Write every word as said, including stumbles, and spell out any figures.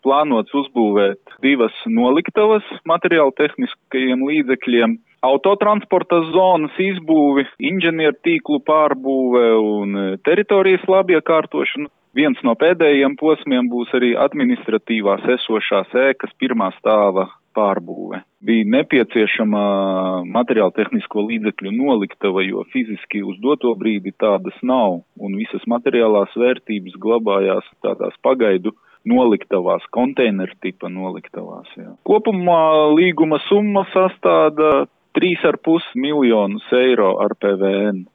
plānots uzbūvēt divas noliktavas materiālu tehniskajiem līdzekļiem, autotransporta zonas izbūvi, inženieru tīklu pārbūve un teritorijas labiekārtošana. Viens no pēdējiem posmiem būs arī administratīvās esošās ēkas pirmā stāva pārbūve. Bija nepieciešama materiālu tehnisko līdzekļu noliktava, jo fiziski uz doto brīdi tādas nav, un visas materiālās vērtības glabājās tādās pagaidu noliktavās, konteineru tipa noliktavās. Jā. Kopumā līguma summa sastāda trīs ar pus miljonus eiro ar P V N.